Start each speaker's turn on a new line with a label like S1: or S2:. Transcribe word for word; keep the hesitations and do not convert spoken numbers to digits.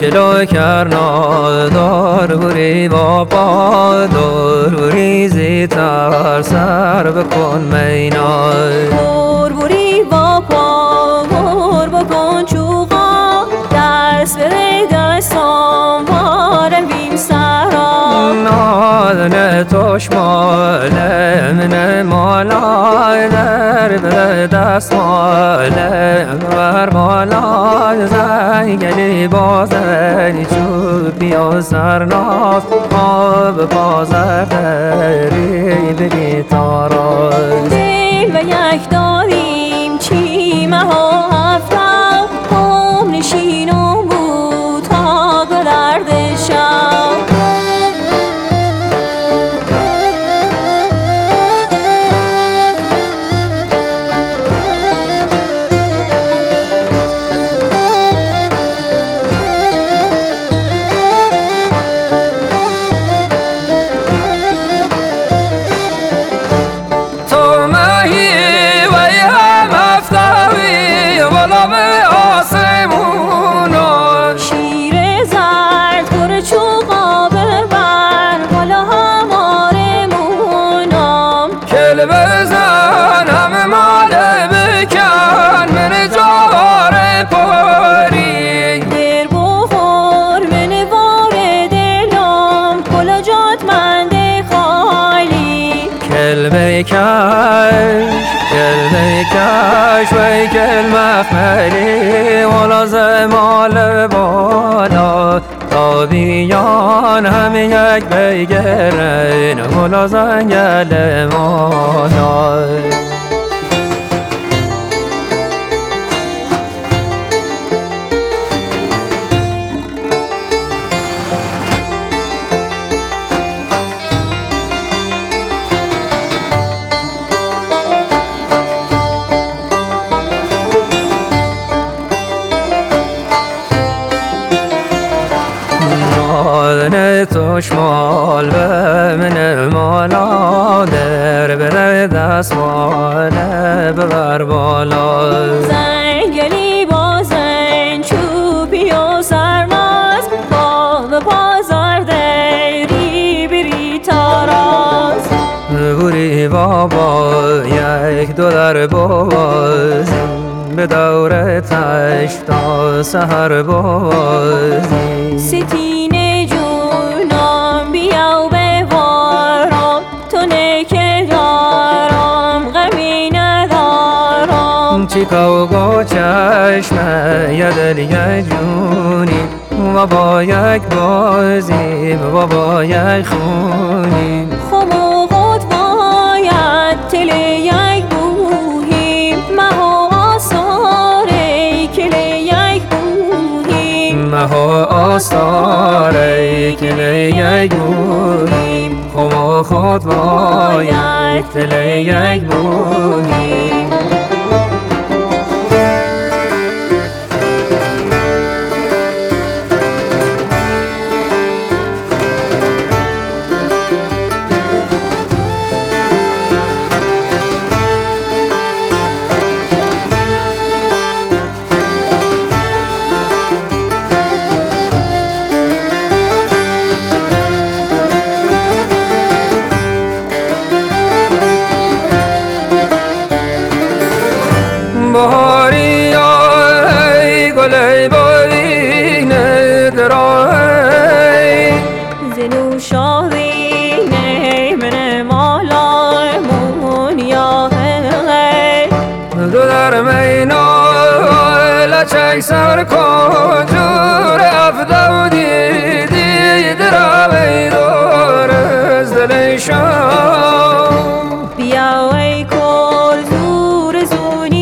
S1: چلو کرنا دار بوری با پا دار بوری زیتر سر بکن مینا
S2: دار بوری با پا بور بکن چوقا دست بره دستان بارن بیم سرا
S1: نادن توش مال من مالا در بره دست مال بر مالا زنگلی بازنی چوبی و سرناز آب بازر دری بگی تاراز
S2: دل و یک داریم چیمه ها هفتم هم نشینم بود تا گلرد شم
S1: بزن همه ماله بکن من جوار پاری
S2: در بخور من وار دلم کلا جات من ده خالی
S1: کلمه کش کلمه کش و کلمه مخملی والا زمال بالا تا بیان همه یک بگرن والا زنگل مالا نادن توش مال به من مالا در بره دست ماله ببر بالا
S2: زنگلی بازن چوبی و سرناز با به بازار دری بری تاراز
S1: بوری بابا یک دو در بازی به دور تش تا سهر بازی
S2: ستینه جونم بیا و بوارم تو نکه دارم غمی ندارم
S1: چیکا و گو چشمه یه دل یه جونی و با یک بازی و با یک خونی
S2: خمو خود باید تل یک بوهیم مها آساره کل یک بوهیم
S1: مها آستاره کل یک بوهیم خمو خود باید تل یک بوهیم بهاری ای گل بارین درای
S2: زنو شاوینه من مالای مونیا هی
S1: دو در مینا لچک سر کن جور افده و دیدی در آبی دور از دل شما